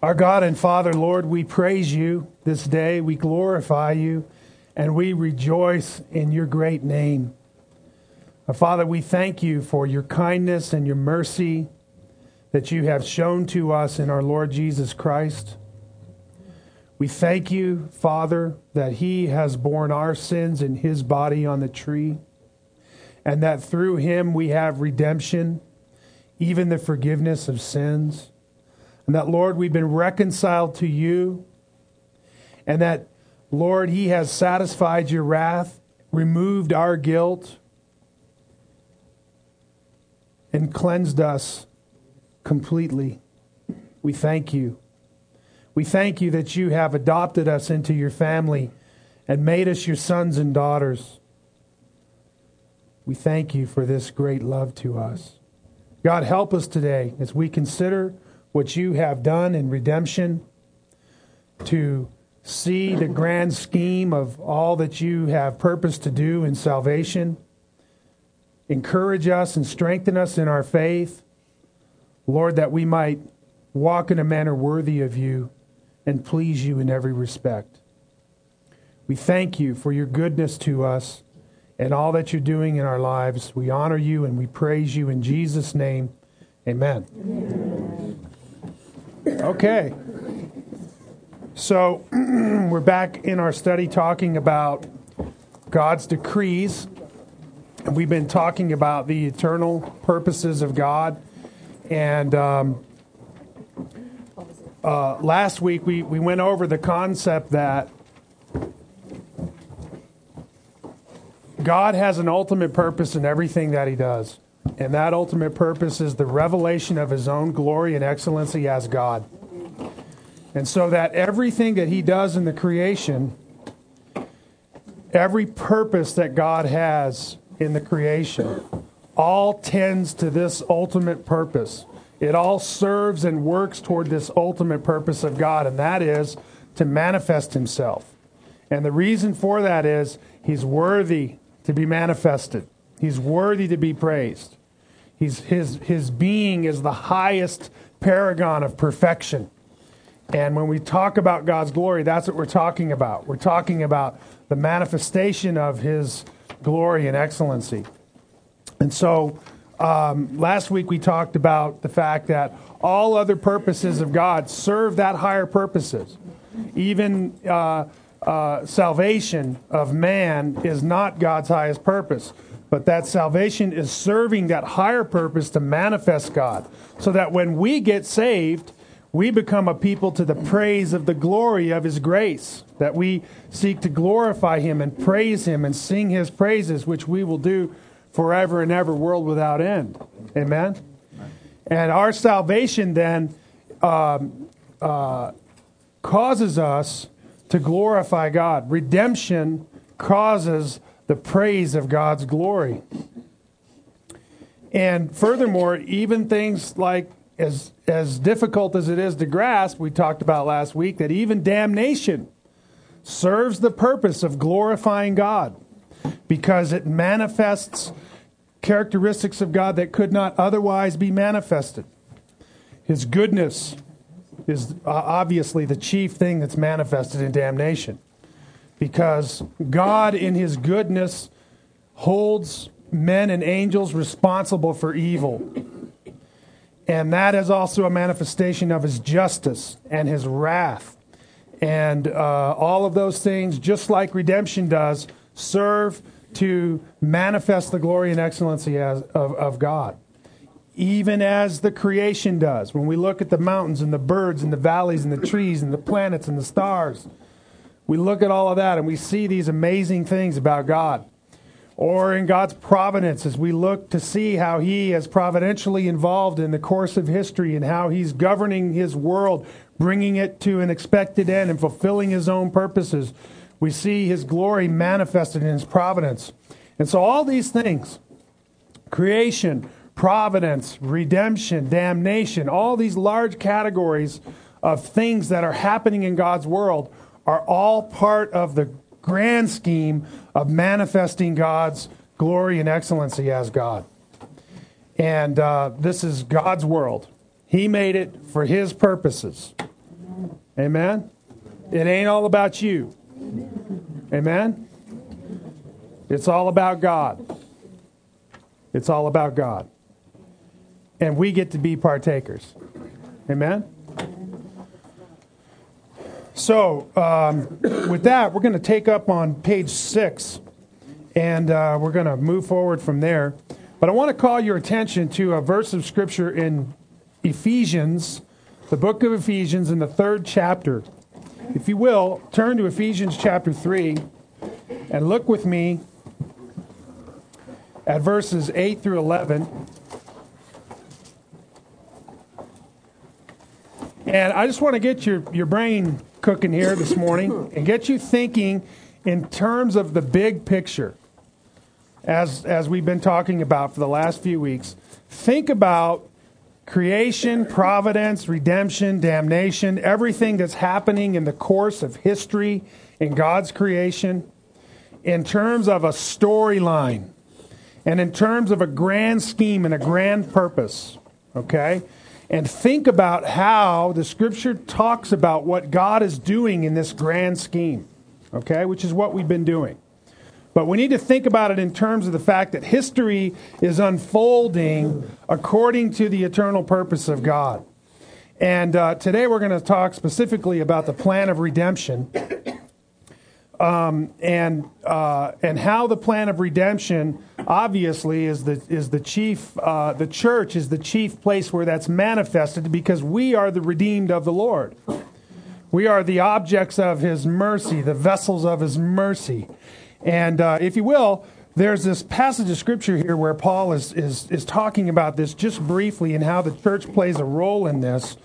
Our God and Father, Lord, we praise you this day, we glorify you, and we rejoice in your great name. Father, we thank you for your kindness and your mercy that you have shown to us in our Lord Jesus Christ. We thank you, Father, that he has borne our sins in his body on the tree, and that through him we have redemption, even the forgiveness of sins. And that, Lord, we've been reconciled to you. And that, Lord, he has satisfied your wrath, removed our guilt, and cleansed us completely. We thank you. We thank you that you have adopted us into your family and made us your sons and daughters. We thank you for this great love to us. God, help us today as we consider what you have done in redemption, to see the grand scheme of all that you have purposed to do in salvation. Encourage us and strengthen us in our faith, Lord, that we might walk in a manner worthy of you and please you in every respect. We thank you for your goodness to us and all that you're doing in our lives. We honor you and we praise you in Jesus' name. Amen. Amen. Okay, so we're back in our study talking about God's decrees. We've been talking about the eternal purposes of God. And last week we went over the concept that God has an ultimate purpose in everything that he does. And that ultimate purpose is the revelation of his own glory and excellency as God. And so that everything that he does in the creation, every purpose that God has in the creation, all tends to this ultimate purpose. It all serves and works toward this ultimate purpose of God, and that is to manifest himself. And the reason for that is he's worthy to be manifested. He's worthy to be praised. His being is the highest paragon of perfection. And when we talk about God's glory, that's what we're talking about. We're talking about the manifestation of his glory and excellency. And so last week we talked about the fact that all other purposes of God serve that higher purposes. Even salvation of man is not God's highest purpose. But that salvation is serving that higher purpose to manifest God. So that when we get saved, we become a people to the praise of the glory of his grace. That we seek to glorify him and praise him and sing his praises, which we will do forever and ever, world without end. Amen? And our salvation then causes us to glorify God. Redemption causes the praise of God's glory. And furthermore, even things like, as difficult as it is to grasp, we talked about last week, that even damnation serves the purpose of glorifying God, because it manifests characteristics of God that could not otherwise be manifested. His goodness is obviously the chief thing that's manifested in damnation. Because God, in his goodness, holds men and angels responsible for evil. And that is also a manifestation of his justice and his wrath. And all of those things, just like redemption does, serve to manifest the glory and excellency of God. Even as the creation does. When we look at the mountains and the birds and the valleys and the trees and the planets and the stars, we look at all of that and we see these amazing things about God. Or in God's providence, as we look to see how he is providentially involved in the course of history and how he's governing his world, bringing it to an expected end and fulfilling his own purposes. We see his glory manifested in his providence. And so all these things, creation, providence, redemption, damnation, all these large categories of things that are happening in God's world are all part of the grand scheme of manifesting God's glory and excellency as God. And this is God's world. He made it for his purposes. Amen? It ain't all about you. Amen? It's all about God. It's all about God. And we get to be partakers. Amen? So, with that, we're going to take up on page 6, and we're going to move forward from there. But I want to call your attention to a verse of Scripture in Ephesians, the book of Ephesians, in the 3rd chapter. If you will, turn to Ephesians chapter 3, and look with me at verses 8 through 11. And I just want to get your brain cooking here this morning and get you thinking in terms of the big picture, as we've been talking about for the last few weeks. Think about creation, providence, redemption, damnation, everything that's happening in the course of history in God's creation in terms of a storyline and in terms of a grand scheme and a grand purpose, okay? And think about how the Scripture talks about what God is doing in this grand scheme, okay, which is what we've been doing. But we need to think about it in terms of the fact that history is unfolding according to the eternal purpose of God. And today we're going to talk specifically about the plan of redemption, and how the plan of redemption obviously is the chief. The church is the chief place where that's manifested, because we are the redeemed of the Lord. We are the objects of His mercy, the vessels of His mercy. And if you will, there's this passage of Scripture here where Paul is talking about this just briefly and how the church plays a role in this.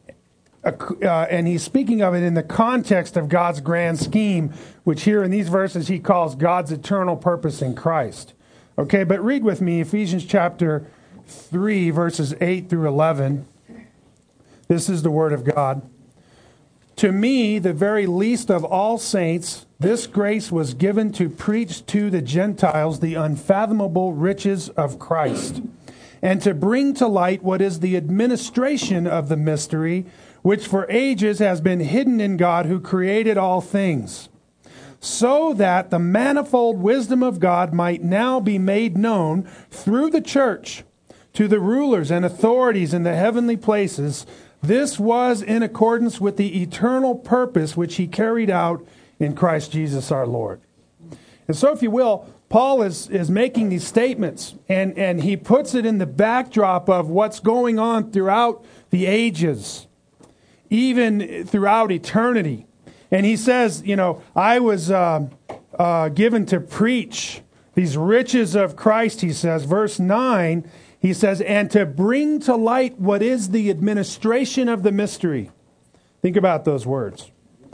And he's speaking of it in the context of God's grand scheme, which here in these verses he calls God's eternal purpose in Christ. Okay, but read with me Ephesians chapter 3, verses 8 through 11. This is the Word of God. To me, the very least of all saints, this grace was given to preach to the Gentiles the unfathomable riches of Christ, and to bring to light what is the administration of the mystery, which for ages has been hidden in God who created all things, so that the manifold wisdom of God might now be made known through the church to the rulers and authorities in the heavenly places. This was in accordance with the eternal purpose which He carried out in Christ Jesus our Lord. And so, if you will, Paul is making these statements, and he puts it in the backdrop of what's going on throughout the ages, even throughout eternity. And he says, I was given to preach these riches of Christ, he says. Verse 9, he says, and to bring to light what is the administration of the mystery. Think about those words.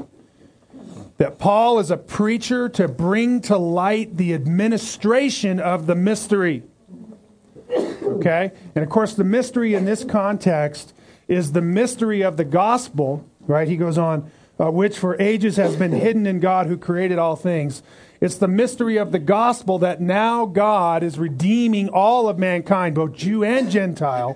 That Paul is a preacher to bring to light the administration of the mystery. Okay? And of course, the mystery in this context is the mystery of the gospel, right? He goes on, which for ages has been hidden in God who created all things. It's the mystery of the gospel that now God is redeeming all of mankind, both Jew and Gentile.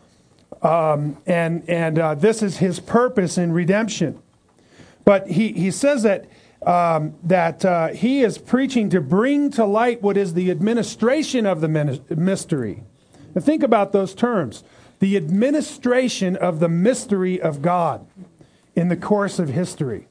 And this is His purpose in redemption. But he says that he is preaching to bring to light what is the administration of the mystery. Now think about those terms. The administration of the mystery of God in the course of history.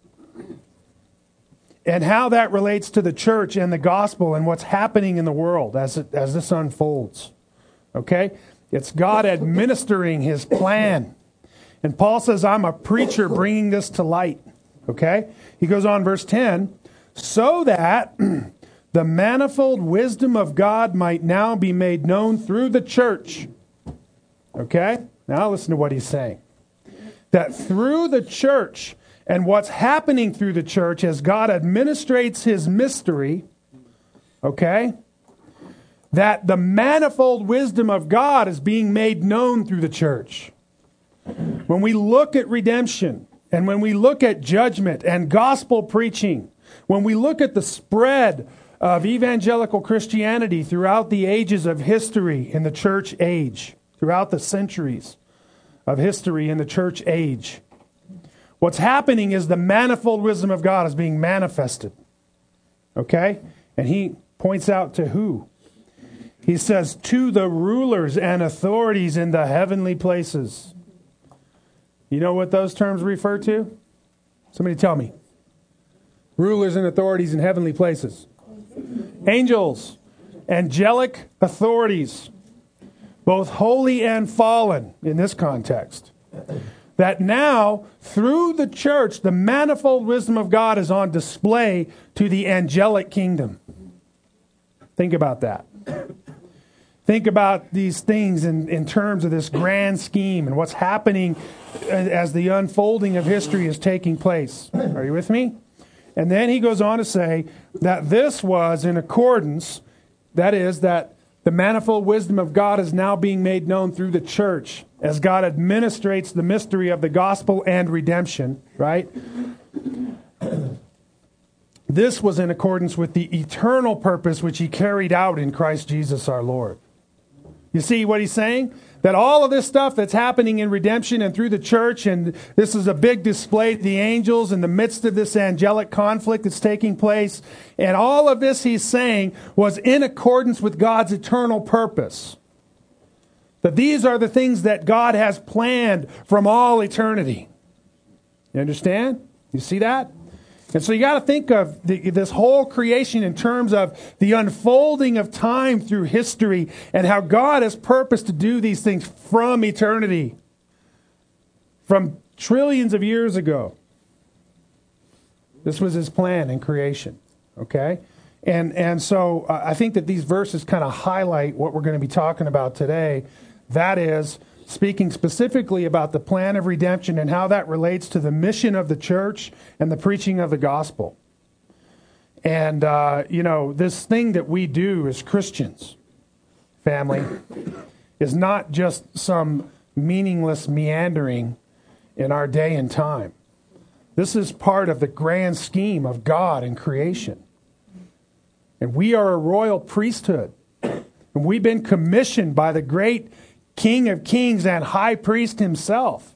And how that relates to the church and the gospel and what's happening in the world as this unfolds. Okay? It's God administering His plan. And Paul says, I'm a preacher bringing this to light. Okay? He goes on, verse 10, so that the manifold wisdom of God might now be made known through the church. Okay? Now listen to what he's saying. That through the church and what's happening through the church as God administrates His mystery, okay, that the manifold wisdom of God is being made known through the church. When we look at redemption, and when we look at judgment and gospel preaching, when we look at the spread of evangelical Christianity throughout the ages of history in the church age, throughout the centuries of history in the church age, What's happening is the manifold wisdom of God is being manifested. Okay? And he points out to who? He says, to the rulers and authorities in the heavenly places. You know what those terms refer to? Somebody tell me. Rulers and authorities in heavenly places. Angels. Angelic authorities. Both holy and fallen in this context. That now, through the church, the manifold wisdom of God is on display to the angelic kingdom. Think about that. Think about these things in terms of this grand scheme and what's happening as the unfolding of history is taking place. Are you with me? And then he goes on to say that this was in accordance, that is, that the manifold wisdom of God is now being made known through the church as God administrates the mystery of the gospel and redemption, right? This was in accordance with the eternal purpose which he carried out in Christ Jesus our Lord. You see what he's saying? That all of this stuff that's happening in redemption and through the church, and this is a big display to the angels in the midst of this angelic conflict that's taking place, and all of this, he's saying, was in accordance with God's eternal purpose. That these are the things that God has planned from all eternity. You understand? You see that? And so you got to think of this whole creation in terms of the unfolding of time through history and how God has purposed to do these things from eternity, from trillions of years ago. This was his plan in creation, okay? And so I think that these verses kind of highlight what we're going to be talking about today. That is, speaking specifically about the plan of redemption and how that relates to the mission of the church and the preaching of the gospel. And, this thing that we do as Christians, family, is not just some meaningless meandering in our day and time. This is part of the grand scheme of God and creation. And we are a royal priesthood. And we've been commissioned by the great King of Kings and High Priest himself.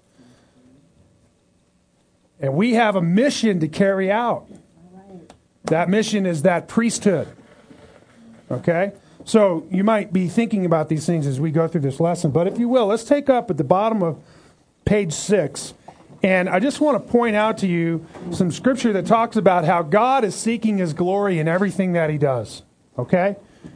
And we have a mission to carry out. That mission is that priesthood. Okay? So you might be thinking about these things as we go through this lesson. But if you will, let's take up at the bottom of page 6. And I just want to point out to you some scripture that talks about how God is seeking his glory in everything that he does. Okay?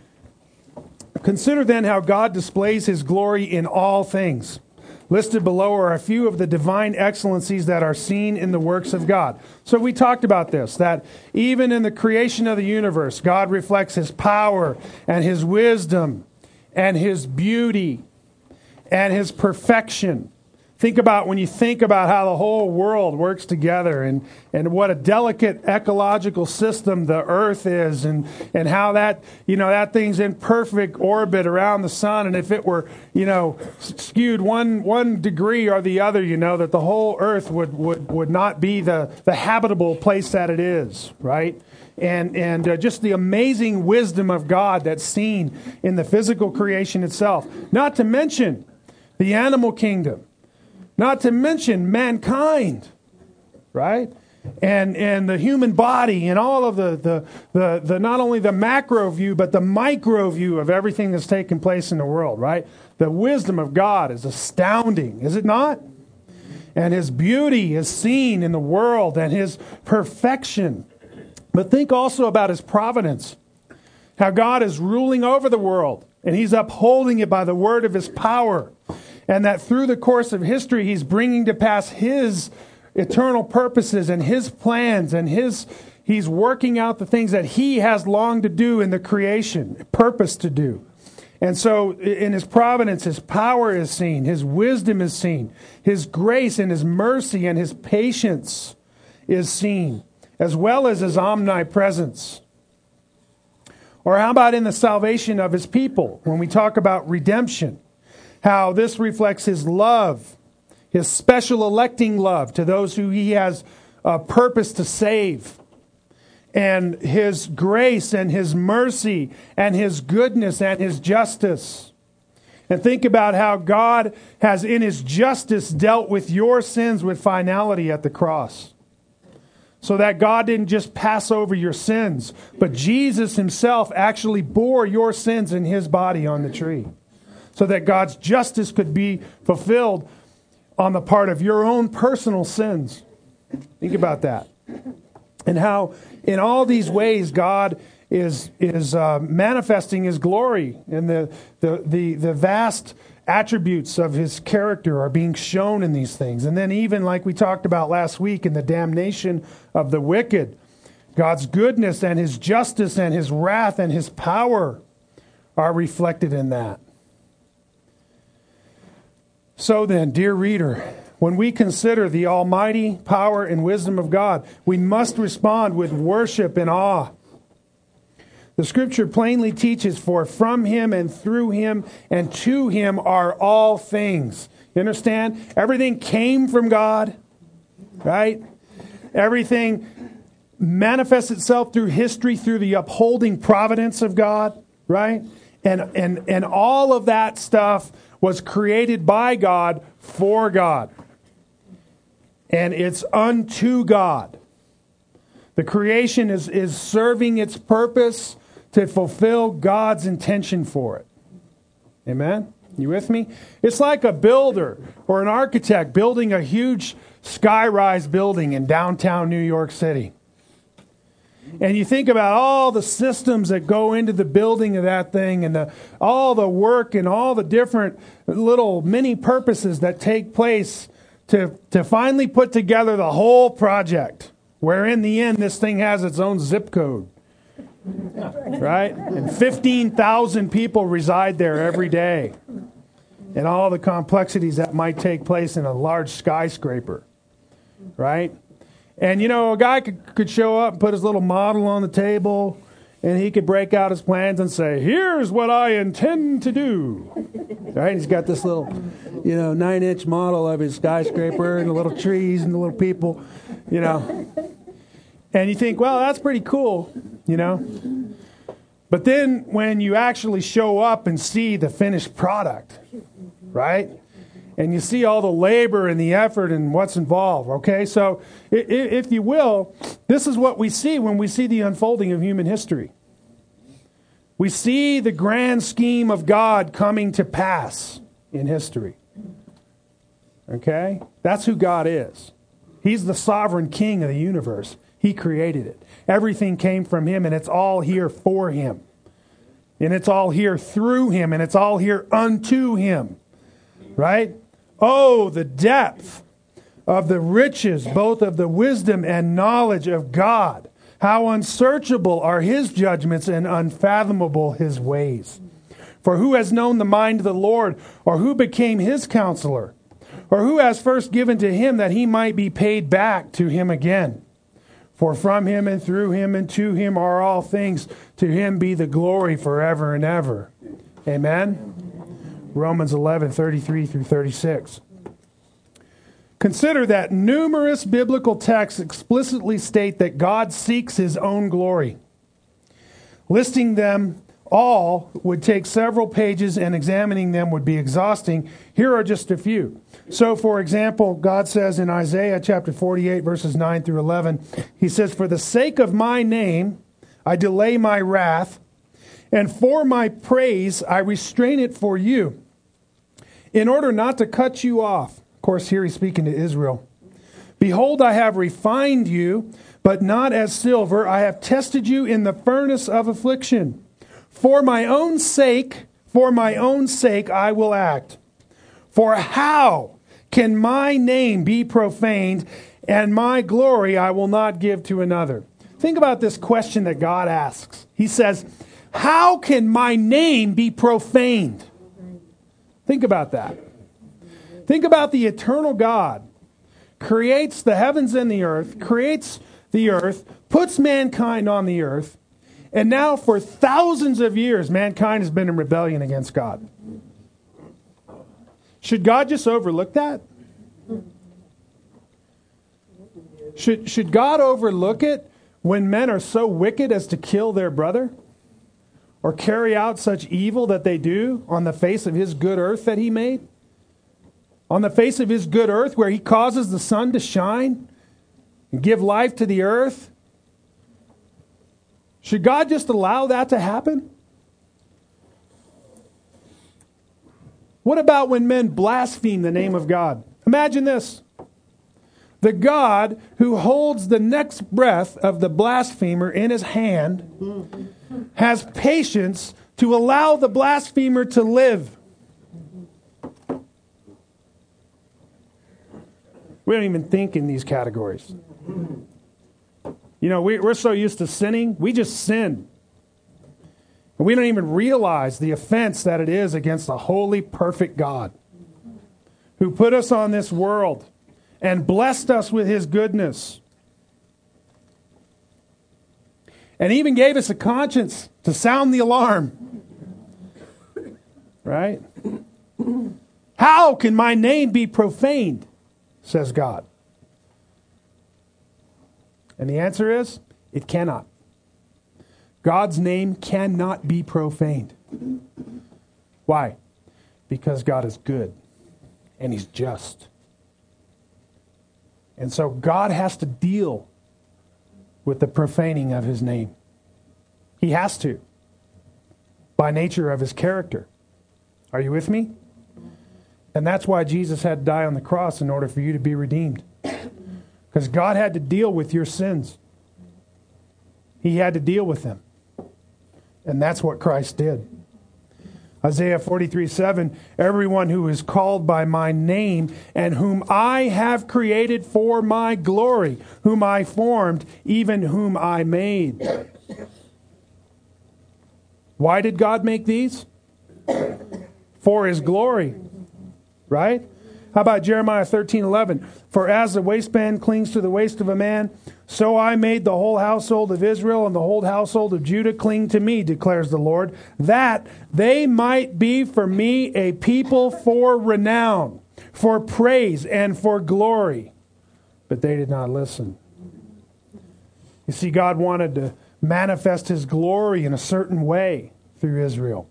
Consider then how God displays his glory in all things. Listed below are a few of the divine excellencies that are seen in the works of God. So we talked about this, that even in the creation of the universe, God reflects his power and his wisdom and his beauty and his perfection. Think about when you think about how the whole world works together and what a delicate ecological system the earth is and how that thing's in perfect orbit around the sun. And if it were, skewed one degree or the other, that the whole earth would not be the habitable place that it is, right? And just the amazing wisdom of God that's seen in the physical creation itself. Not to mention the animal kingdom. Not to mention mankind, right? And the human body and all of the not only the macro view, but the micro view of everything that's taking place in the world, right? The wisdom of God is astounding, is it not? And his beauty is seen in the world and his perfection. But think also about his providence, how God is ruling over the world and he's upholding it by the word of his power. And that through the course of history, he's bringing to pass his eternal purposes and his plans, and he's working out the things that he has longed to do in the creation, purpose to do. And so in his providence, his power is seen, his wisdom is seen, his grace and his mercy and his patience is seen, as well as his omnipresence. Or how about in the salvation of his people, when we talk about redemption? How this reflects his love, his special electing love to those who he has a purpose to save, and his grace and his mercy and his goodness and his justice. And think about how God has, in His justice, dealt with your sins with finality at the cross. So that God didn't just pass over your sins, but Jesus Himself actually bore your sins in His body on the tree. So that God's justice could be fulfilled on the part of your own personal sins. Think about that. And how in all these ways God is manifesting His glory, and the vast attributes of His character are being shown in these things. And then even like we talked about last week in the damnation of the wicked, God's goodness and His justice and His wrath and His power are reflected in that. So then, dear reader, when we consider the almighty power and wisdom of God, we must respond with worship and awe. The Scripture plainly teaches, for from Him and through Him and to Him are all things. You understand? Everything came from God, right? Everything manifests itself through history, through the upholding providence of God, right? And all of that stuff was created by God for God. And it's unto God. The creation is serving its purpose to fulfill God's intention for it. Amen? You with me? It's like a builder or an architect building a huge sky-rise building in downtown New York City. And you think about all the systems that go into the building of that thing, and all the work and all the different little mini purposes that take place to finally put together the whole project, where in the end this thing has its own zip code. Right? And 15,000 people reside there every day. And all the complexities that might take place in a large skyscraper. Right? And you know, a guy could show up and put his little model on the table, and he could break out his plans and say, here's what I intend to do. Right? And he's got this little, 9-inch model of his skyscraper and the little trees and the little people, And you think, well, that's pretty cool, But then when you actually show up and see the finished product, right? And you see all the labor and the effort and what's involved, okay? So, if you will, this is what we see when we see the unfolding of human history. We see the grand scheme of God coming to pass in history. Okay? That's who God is. He's the sovereign king of the universe. He created it. Everything came from Him, and it's all here for Him. And it's all here through Him, and it's all here unto Him. Right? Oh, the depth of the riches, both of the wisdom and knowledge of God. How unsearchable are His judgments and unfathomable His ways. For who has known the mind of the Lord, or who became His counselor? Or who has first given to Him that He might be paid back to Him again? For from Him and through Him and to Him are all things. To Him be the glory forever and ever. Amen? Romans 11:33 through 36. Consider that numerous biblical texts explicitly state that God seeks His own glory. Listing them all would take several pages, and examining them would be exhausting. Here are just a few. So, for example, God says in Isaiah chapter 48, verses 9 through 11, He says, for the sake of my name, I delay my wrath, and for my praise, I restrain it for you, in order not to cut you off. Of course, here He's speaking to Israel. Behold, I have refined you, but not as silver. I have tested you in the furnace of affliction. For my own sake, I will act. For how can my name be profaned, and my glory I will not give to another? Think about this question that God asks. He says, how can my name be profaned? Think about that. Think about the eternal God. Creates the heavens and the earth, puts mankind on the earth, and now for thousands of years, mankind has been in rebellion against God. Should God just overlook that? Should God overlook it when men are so wicked as to kill their brother? or carry out such evil that they do on the face of his good earth that he made? On the face of his good earth where he causes the sun to shine and give life to the earth? Should God just allow that to happen? What about when men blaspheme the name of God? Imagine this. The God who holds the next breath of the blasphemer in his hand has patience to allow the blasphemer to live. We don't even think in these categories. You know, we're so used to sinning, we just sin. And we don't even realize the offense that it is against the holy, perfect God who put us on this world and blessed us with his goodness. And even gave us a conscience to sound the alarm. Right? How can my name be profaned? Says God. And the answer is, it cannot. God's name cannot be profaned. Why? Because God is good and he's just. And so God has to deal with the profaning of his name. He has to, by nature of his character. Are you with me? And that's why Jesus had to die on the cross in order for you to be redeemed. Because God had to deal with your sins. He had to deal with them. And that's what Christ did. Isaiah 43:7, everyone who is called by my name and whom I have created for my glory, whom I formed, even whom I made. Why did God make these? For his glory. Right? How about Jeremiah 13:11? For as the waistband clings to the waist of a man, so I made the whole household of Israel and the whole household of Judah cling to me, declares the Lord, that they might be for me a people for renown, for praise, and for glory. But they did not listen. You see, God wanted to manifest his glory in a certain way through Israel.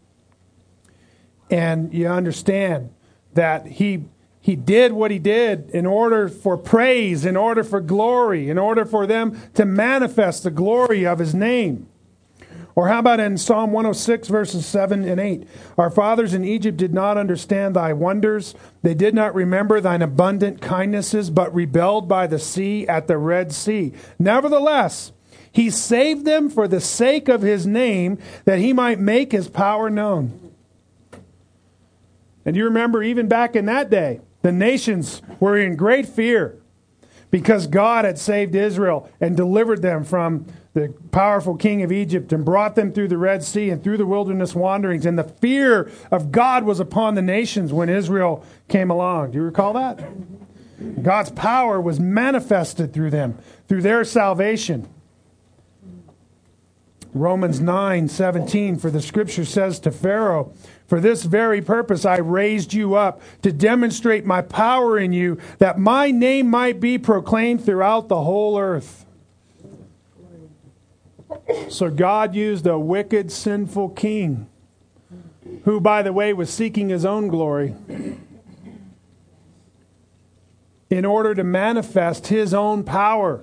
And you understand that he did what he did in order for praise, in order for glory, in order for them to manifest the glory of his name. Or how about in Psalm 106, verses 7 and 8? Our fathers in Egypt did not understand thy wonders. They did not remember thine abundant kindnesses, but rebelled by the sea at the Red Sea. Nevertheless, he saved them for the sake of his name, that he might make his power known. And you remember even back in that day, the nations were in great fear because God had saved Israel and delivered them from the powerful king of Egypt and brought them through the Red Sea and through the wilderness wanderings. And the fear of God was upon the nations when Israel came along. Do you recall that? God's power was manifested through them, through their salvation. Romans 9:17, for the scripture says to Pharaoh, for this very purpose I raised you up, to demonstrate my power in you, that my name might be proclaimed throughout the whole earth. So God used a wicked, sinful king, who, by the way, was seeking his own glory, in order to manifest his own power.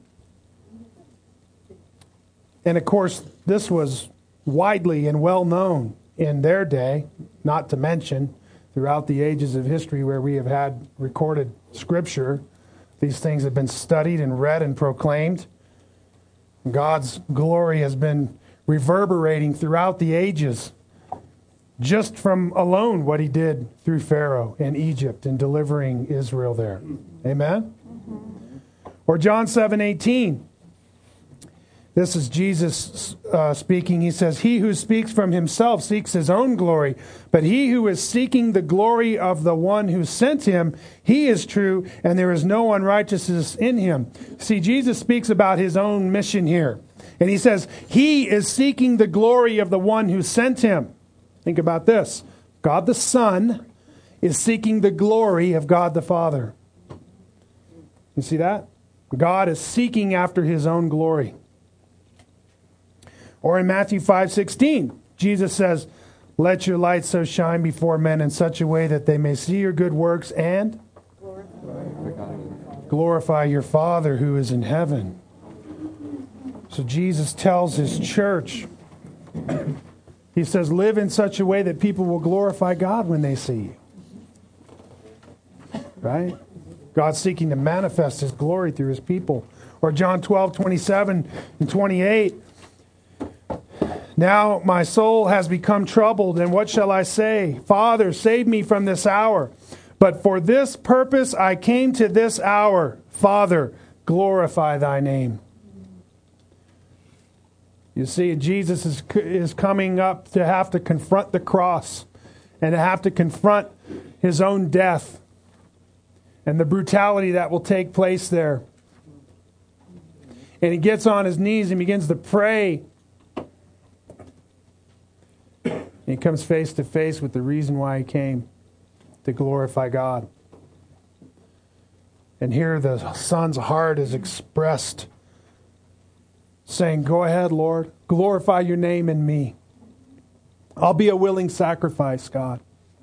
And of course, this was widely and well known in their day, not to mention throughout the ages of history where we have had recorded scripture. These things have been studied and read and proclaimed. God's glory has been reverberating throughout the ages, just from alone what he did through Pharaoh in Egypt and delivering Israel there. Amen? Or John 7:18. This is Jesus speaking. He says, he who speaks from himself seeks his own glory, but he who is seeking the glory of the one who sent him, he is true, and there is no unrighteousness in him. See, Jesus speaks about his own mission here. And he says, he is seeking the glory of the one who sent him. Think about this. God the Son is seeking the glory of God the Father. You see that? God is seeking after his own glory. Or in Matthew 5:16, Jesus says, let your light so shine before men in such a way that they may see your good works and glorify your Father who is in heaven. So Jesus tells his church, he says, live in such a way that people will glorify God when they see you. Right? God's seeking to manifest his glory through his people. Or John 12:27 and 28. Now my soul has become troubled, and what shall I say? Father, save me from this hour. But for this purpose I came to this hour. Father, glorify thy name. You see, Jesus is coming up to have to confront the cross and to have to confront his own death and the brutality that will take place there. And he gets on his knees and begins to pray. And he comes face to face with the reason why he came, to glorify God. And here the Son's heart is expressed, saying, go ahead, Lord, glorify your name in me. I'll be a willing sacrifice, God.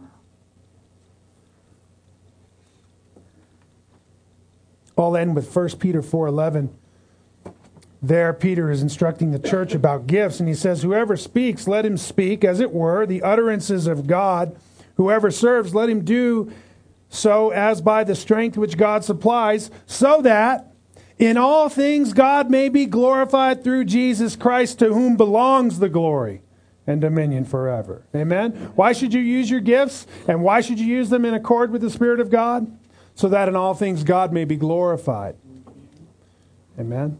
I'll end with 1 Peter 4:11. There, Peter is instructing the church about gifts, and he says, whoever speaks, let him speak, as it were, the utterances of God. Whoever serves, let him do so as by the strength which God supplies, so that in all things God may be glorified through Jesus Christ, to whom belongs the glory and dominion forever. Amen? Why should you use your gifts? And why should you use them in accord with the Spirit of God? So that in all things God may be glorified. Amen?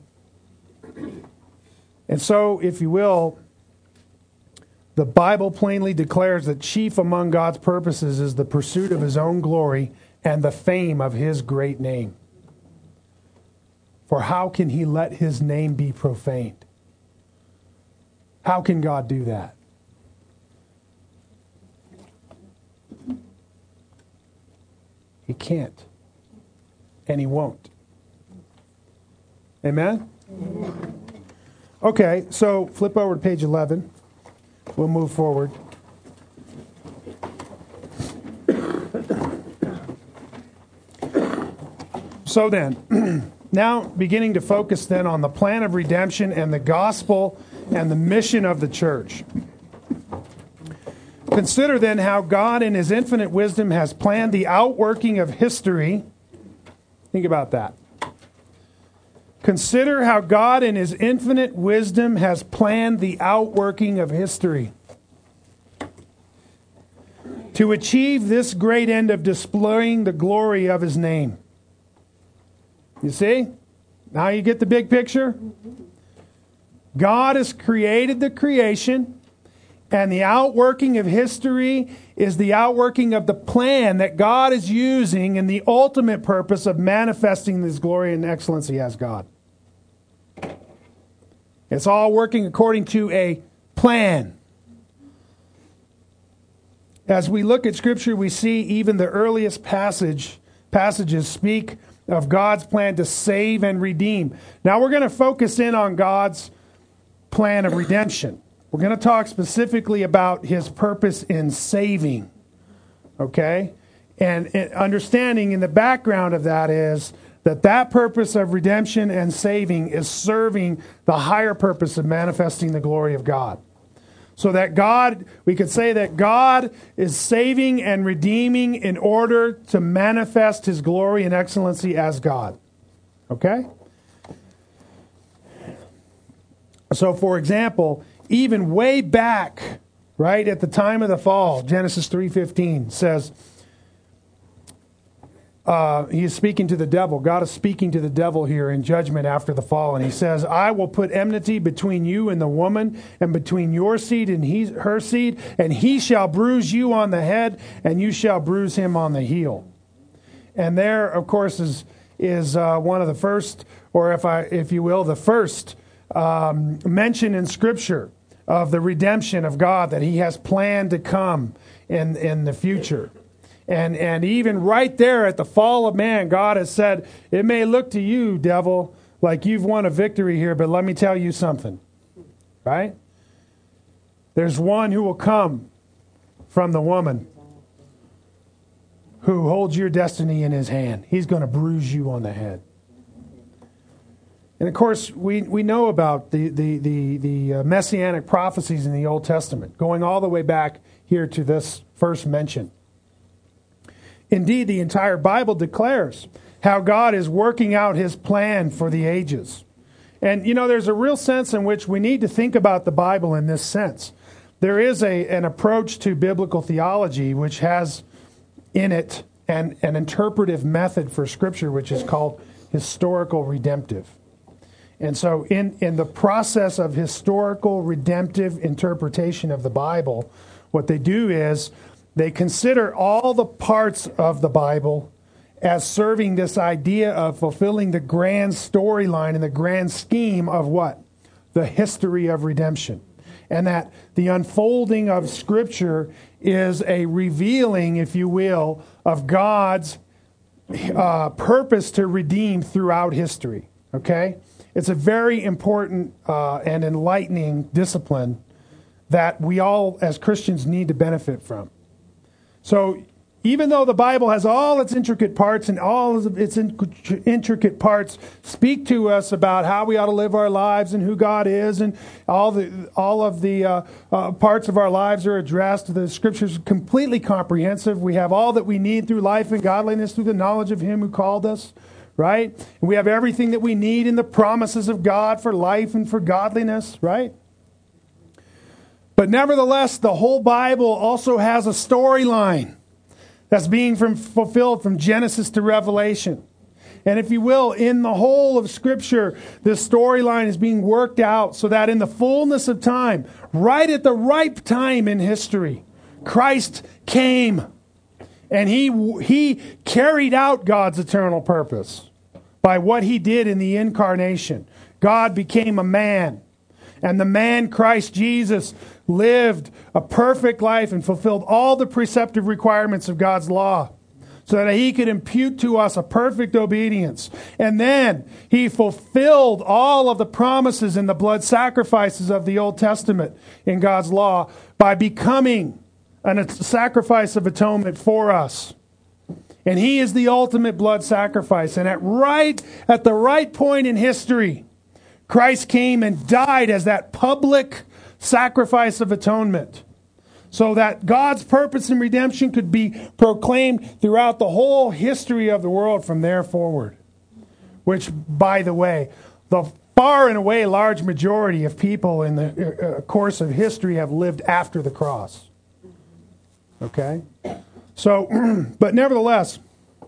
And so, if you will, the Bible plainly declares that chief among God's purposes is the pursuit of his own glory and the fame of his great name. For how can he let his name be profaned? How can God do that? He can't. And he won't. Amen? Okay, so flip over to page 11. We'll move forward. So then, now beginning to focus then on the plan of redemption and the gospel and the mission of the church. Consider then how God in his infinite wisdom has planned the outworking of history. Think about that. Consider how God in his infinite wisdom has planned the outworking of history to achieve this great end of displaying the glory of his name. You see? Now you get the big picture? God has created the creation, and the outworking of history is the outworking of the plan that God is using in the ultimate purpose of manifesting His glory and excellency as God. It's all working according to a plan. As we look at Scripture, we see even the earliest passages speak of God's plan to save and redeem. Now we're going to focus in on God's plan of redemption. We're going to talk specifically about His purpose in saving. Okay? And understanding in the background of that is that purpose of redemption and saving is serving the higher purpose of manifesting the glory of God. So that God, we could say that God is saving and redeeming in order to manifest His glory and excellency as God. Okay? So, for example, even way back, right, at the time of the fall, Genesis 3:15 says, he is speaking to the devil. God is speaking to the devil here in judgment after the fall. And He says, I will put enmity between you and the woman, and between your seed and her seed, and he shall bruise you on the head, and you shall bruise him on the heel. And there, of course, is one of the first, or if you will, the first mention in Scripture of the redemption of God that He has planned to come in the future. And even right there at the fall of man, God has said, it may look to you, devil, like you've won a victory here, but let me tell you something. Right? There's one who will come from the woman who holds your destiny in his hand. He's going to bruise you on the head. And of course, we know about the messianic prophecies in the Old Testament, going all the way back here to this first mention. Indeed, the entire Bible declares how God is working out his plan for the ages. And, there's a real sense in which we need to think about the Bible in this sense. There is an approach to biblical theology which has in it an interpretive method for Scripture, which is called historical redemptive. And so in the process of historical redemptive interpretation of the Bible, what they do is they consider all the parts of the Bible as serving this idea of fulfilling the grand storyline and the grand scheme of what? The history of redemption. And that the unfolding of Scripture is a revealing, if you will, of God's purpose to redeem throughout history. Okay? It's a very important and enlightening discipline that we all, as Christians, need to benefit from. So, even though the Bible has all its intricate parts and all of its intricate parts speak to us about how we ought to live our lives and who God is, and all of the parts of our lives are addressed, the Scriptures are completely comprehensive. We have all that we need through life and godliness through the knowledge of Him who called us. Right? And we have everything that we need in the promises of God for life and for godliness, right? But nevertheless, the whole Bible also has a storyline that's being fulfilled from Genesis to Revelation. And if you will, in the whole of Scripture, this storyline is being worked out so that in the fullness of time, right at the ripe time in history, Christ came. And he carried out God's eternal purpose by what he did in the incarnation. God became a man. And the man, Christ Jesus, lived a perfect life and fulfilled all the preceptive requirements of God's law so that he could impute to us a perfect obedience. And then he fulfilled all of the promises and the blood sacrifices of the Old Testament in God's law by becoming a sacrifice of atonement for us. And he is the ultimate blood sacrifice. And at the right point in history, Christ came and died as that public sacrifice of atonement, so that God's purpose in redemption could be proclaimed throughout the whole history of the world from there forward. Which, by the way, the far and away large majority of people in the course of history have lived after the cross. Okay? So, but nevertheless,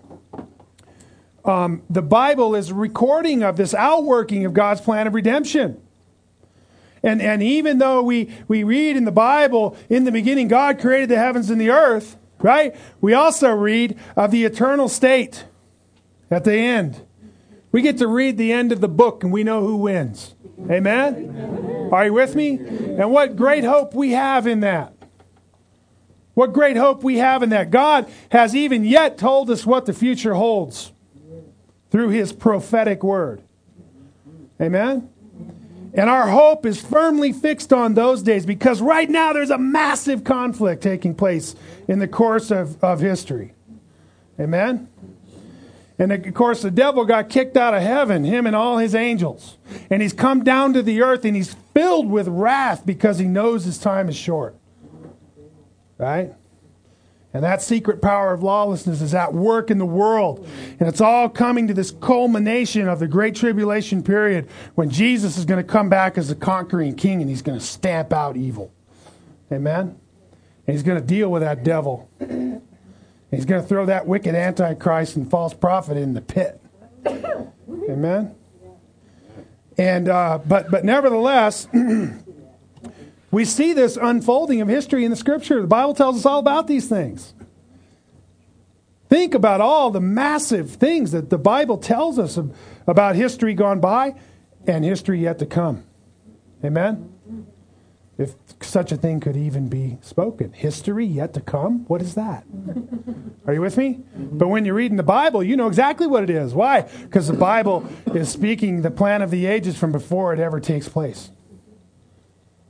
the Bible is a recording of this outworking of God's plan of redemption. And even though we read in the Bible, in the beginning God created the heavens and the earth, right? We also read of the eternal state at the end. We get to read the end of the book and we know who wins. Amen? Amen. Are you with me? And what great hope we have in that. What great hope we have in that. God has even yet told us what the future holds through His prophetic word. Amen? And our hope is firmly fixed on those days because right now there's a massive conflict taking place in the course of history. Amen? And of course the devil got kicked out of heaven, him and all his angels. And he's come down to the earth and he's filled with wrath because he knows his time is short. Right? And that secret power of lawlessness is at work in the world. And it's all coming to this culmination of the Great Tribulation period when Jesus is going to come back as a conquering king and he's going to stamp out evil. Amen? And he's going to deal with that devil. And he's going to throw that wicked antichrist and false prophet in the pit. Amen? And but nevertheless, we see this unfolding of history in the Scripture. The Bible tells us all about these things. Think about all the massive things that the Bible tells us about history gone by and history yet to come. Amen? If such a thing could even be spoken. History yet to come? What is that? Are you with me? But when you're reading the Bible, you know exactly what it is. Why? Because the Bible is speaking the plan of the ages from before it ever takes place.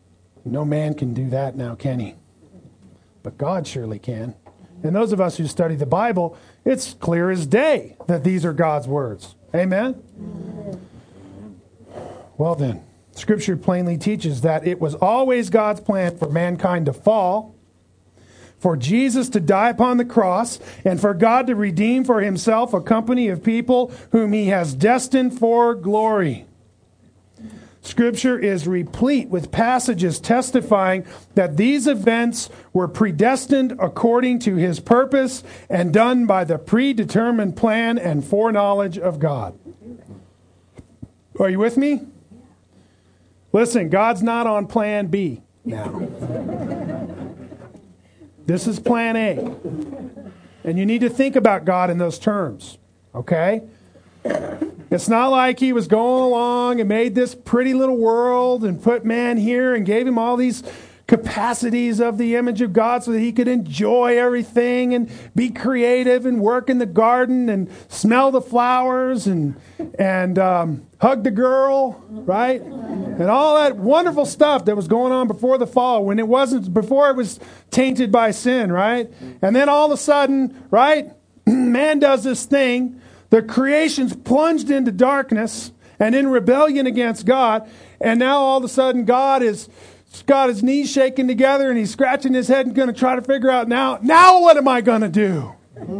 No man can do that now, can he? But God surely can. And those of us who study the Bible, it's clear as day that these are God's words. Amen? Well then, Scripture plainly teaches that it was always God's plan for mankind to fall, for Jesus to die upon the cross, and for God to redeem for himself a company of people whom he has destined for glory. Scripture is replete with passages testifying that these events were predestined according to his purpose and done by the predetermined plan and foreknowledge of God. Are you with me? Listen, God's not on plan B now. This is plan A. And you need to think about God in those terms. Okay? It's not like he was going along and made this pretty little world and put man here and gave him all these capacities of the image of God so that he could enjoy everything and be creative and work in the garden and smell the flowers and hug the girl, right? And all that wonderful stuff that was going on before the fall before it was tainted by sin, right? And then all of a sudden, right, man does this thing. The creation's plunged into darkness and in rebellion against God. And now all of a sudden God's got his knees shaking together and he's scratching his head and going to try to figure out now what am I going to do?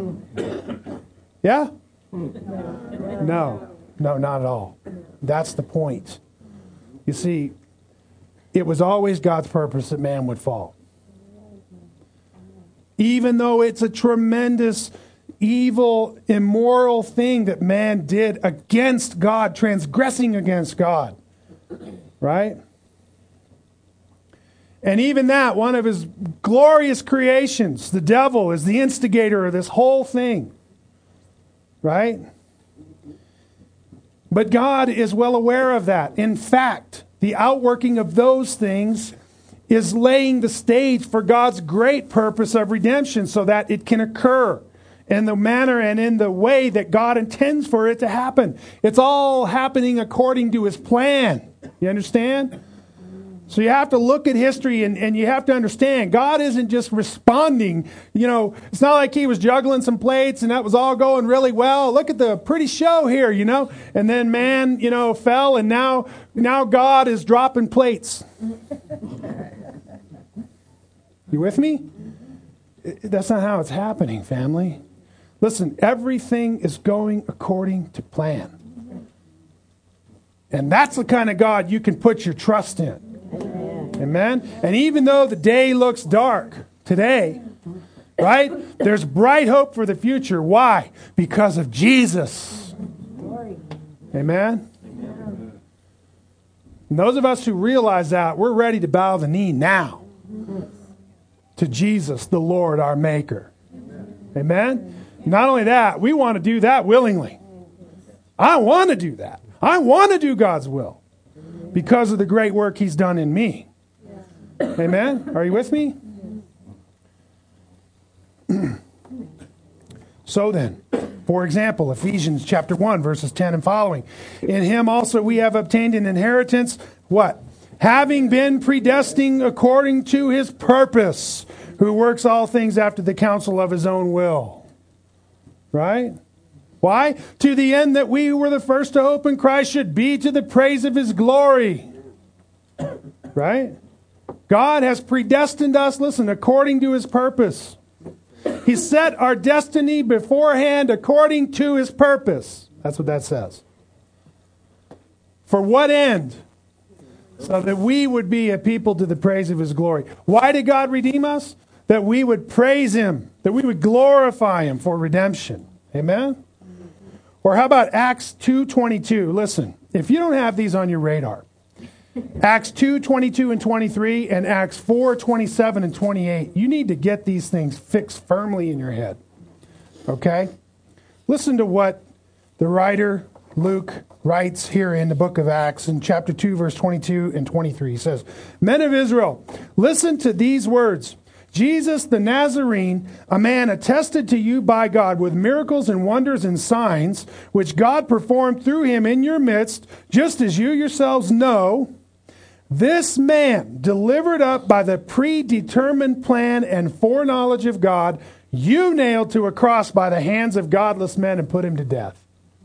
Yeah? No, not at all. That's the point. You see, it was always God's purpose that man would fall. Even though it's a tremendous evil, immoral thing that man did against God, transgressing against God. Right? And even that, one of his glorious creations, the devil, is the instigator of this whole thing. Right? But God is well aware of that. In fact, the outworking of those things is laying the stage for God's great purpose of redemption so that it can occur in the manner and in the way that God intends for it to happen. It's all happening according to his plan. You understand? So you have to look at history and you have to understand God isn't just responding. It's not like he was juggling some plates and that was all going really well. Look at the pretty show here, And then man, fell and now God is dropping plates. You with me? That's not how it's happening, family. Listen, everything is going according to plan. And that's the kind of God you can put your trust in. Amen? And even though the day looks dark today, right? There's bright hope for the future. Why? Because of Jesus. Amen? And those of us who realize that, we're ready to bow the knee now to Jesus, the Lord, our Maker. Amen? Not only that, we want to do that willingly. I want to do that. I want to do God's will because of the great work he's done in me. Amen? Are you with me? So then, for example, Ephesians chapter 1, verses 10 and following. In him also we have obtained an inheritance. What? Having been predestined according to his purpose, who works all things after the counsel of his own will. Right? Why? To the end that we who were the first to hope in Christ should be to the praise of his glory. Right? God has predestined us, listen, according to his purpose. He set our destiny beforehand according to his purpose. That's what that says. For what end? So that we would be a people to the praise of his glory. Why did God redeem us? That we would praise him, that we would glorify him for redemption. Amen? Or how about Acts 2:22? Listen, if you don't have these on your radar, Acts 2:22 and 23 and Acts 4:27 and 28, you need to get these things fixed firmly in your head. Okay? Listen to what the writer Luke writes here in the book of Acts in chapter 2, verse 22 and 23. He says, Men of Israel, listen to these words. Jesus the Nazarene, a man attested to you by God with miracles and wonders and signs, which God performed through him in your midst, just as you yourselves know. This man, delivered up by the predetermined plan and foreknowledge of God, you nailed to a cross by the hands of godless men and put him to death.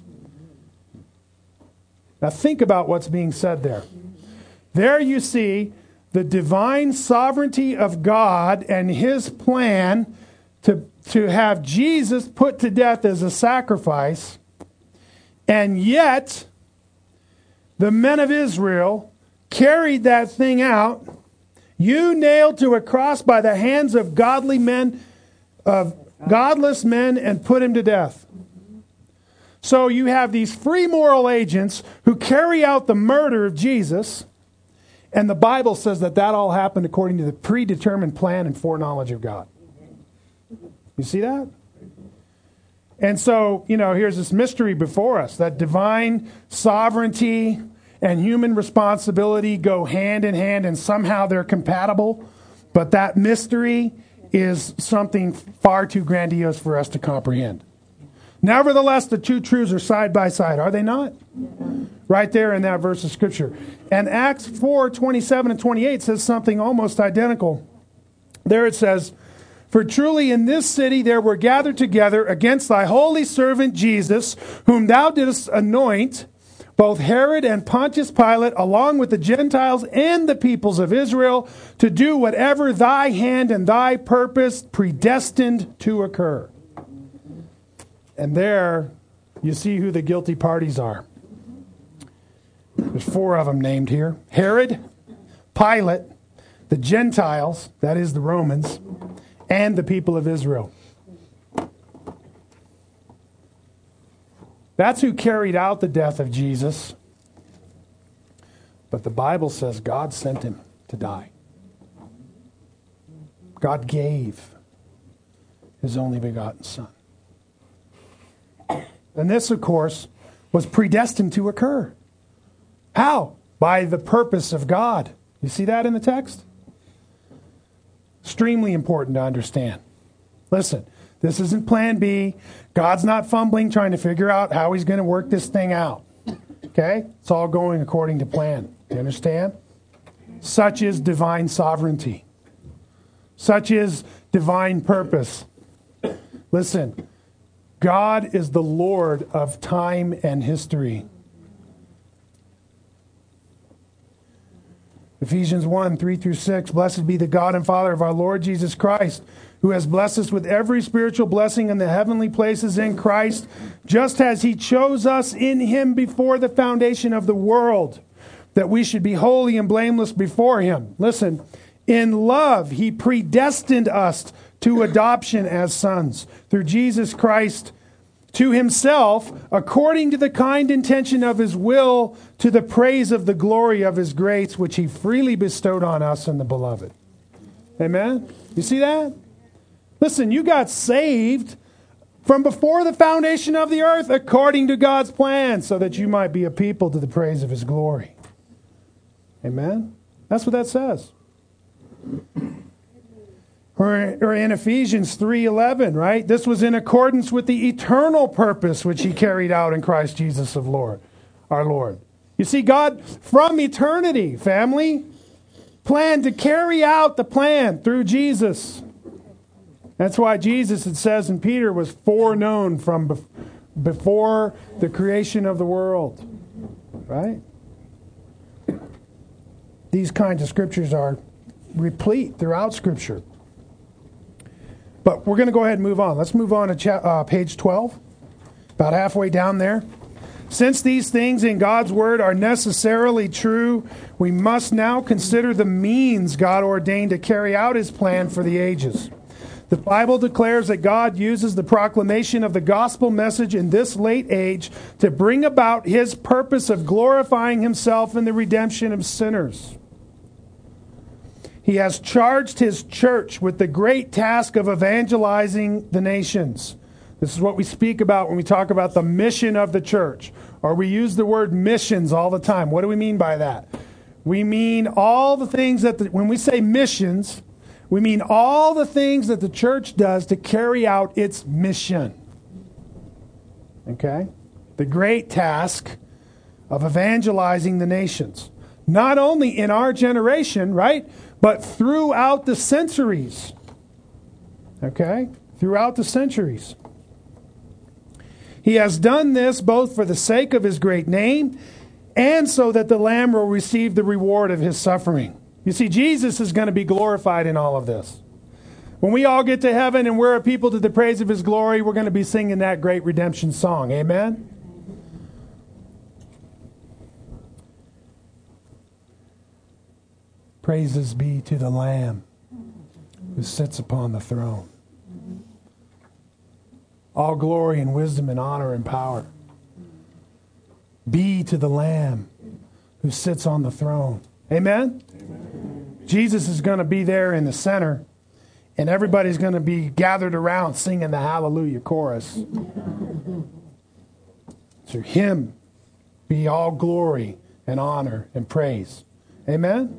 Now think about what's being said there. There you see the divine sovereignty of God and his plan to have Jesus put to death as a sacrifice, and yet the men of Israel carried that thing out. You nailed to a cross by the hands of godly men, of godless men, and put him to death. So you have these free moral agents who carry out the murder of Jesus, and the Bible says that all happened according to the predetermined plan and foreknowledge of God. You see that? And so, here's this mystery before us, that divine sovereignty and human responsibility go hand in hand, and somehow they're compatible. But that mystery is something far too grandiose for us to comprehend. Nevertheless, the two truths are side by side, are they not? Right there in that verse of Scripture. And Acts 4:27 and 28 says something almost identical. There it says, "For truly in this city there were gathered together against thy holy servant Jesus, whom thou didst anoint, both Herod and Pontius Pilate, along with the Gentiles and the peoples of Israel, to do whatever thy hand and thy purpose predestined to occur." And there you see who the guilty parties are. There's 4 of them named here. Herod, Pilate, the Gentiles, that is the Romans, and the people of Israel. That's who carried out the death of Jesus. But the Bible says God sent him to die. God gave his only begotten Son. And this, of course, was predestined to occur. How? By the purpose of God. You see that in the text? Extremely important to understand. Listen, this isn't plan B. God's not fumbling trying to figure out how he's going to work this thing out. Okay? It's all going according to plan. You understand? Such is divine sovereignty. Such is divine purpose. Listen, God is the Lord of time and history. Ephesians 1:3-6, "Blessed be the God and Father of our Lord Jesus Christ, who has blessed us with every spiritual blessing in the heavenly places in Christ, just as he chose us in him before the foundation of the world, that we should be holy and blameless before him." Listen, "In love he predestined us to adoption as sons, through Jesus Christ, to himself, according to the kind intention of his will, to the praise of the glory of his grace, which he freely bestowed on us in the beloved." Amen? You see that? Listen, you got saved from before the foundation of the earth, according to God's plan, so that you might be a people to the praise of his glory. Amen? That's what that says. Or in Ephesians 3:11, right? "This was in accordance with the eternal purpose which he carried out in Christ Jesus our Lord." You see, God, from eternity, family, planned to carry out the plan through Jesus. That's why Jesus, it says in Peter, was foreknown from before the creation of the world. Right? These kinds of scriptures are replete throughout Scripture. But we're going to go ahead and move on. Let's move on to page 12, about halfway down there. "Since these things in God's Word are necessarily true, we must now consider the means God ordained to carry out his plan for the ages. The Bible declares that God uses the proclamation of the gospel message in this late age to bring about his purpose of glorifying himself in the redemption of sinners. He has charged his church with the great task of evangelizing the nations." This is what we speak about when we talk about the mission of the church. Or we use the word missions all the time. What do we mean by that? We mean all the things when we say missions, we mean all the things that the church does to carry out its mission. Okay? The great task of evangelizing the nations. Not only in our generation, right? But throughout the centuries. Okay? Throughout the centuries. He has done this both for the sake of his great name and so that the Lamb will receive the reward of his suffering. You see, Jesus is going to be glorified in all of this. When we all get to heaven and we're a people to the praise of his glory, we're going to be singing that great redemption song. Amen? Praises be to the Lamb who sits upon the throne. All glory and wisdom and honor and power be to the Lamb who sits on the throne. Amen? Amen. Jesus is going to be there in the center, and everybody's going to be gathered around singing the Hallelujah chorus. To him be all glory and honor and praise. Amen?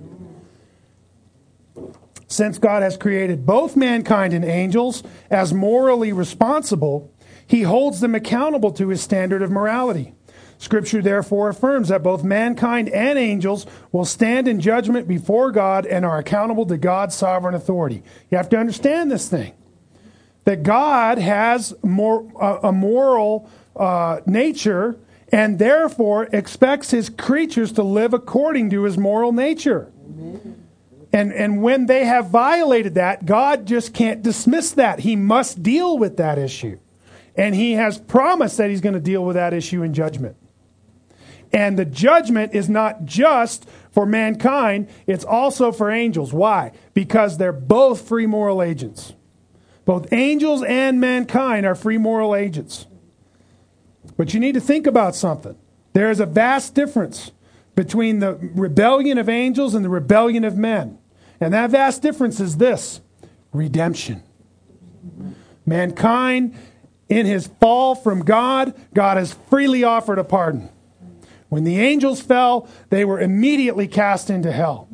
Since God has created both mankind and angels as morally responsible, he holds them accountable to his standard of morality. Scripture therefore affirms that both mankind and angels will stand in judgment before God and are accountable to God's sovereign authority. You have to understand this thing, that God has a moral nature and therefore expects his creatures to live according to his moral nature. Amen. And when they have violated that, God just can't dismiss that. He must deal with that issue. And he has promised that he's going to deal with that issue in judgment. And the judgment is not just for mankind, it's also for angels. Why? Because they're both free moral agents. Both angels and mankind are free moral agents. But you need to think about something. There is a vast difference between the rebellion of angels and the rebellion of men. And that vast difference is this: redemption. Mankind, in his fall from God, God has freely offered a pardon. When the angels fell, they were immediately cast into hell.